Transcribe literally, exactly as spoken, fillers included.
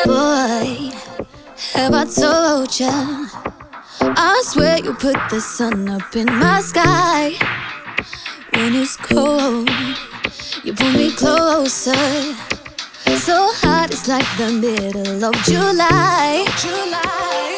Boy, have I told ya? I swear you put the sun up in my sky. When it's cold, you pull me closer. So hot, it's like the middle of July. July.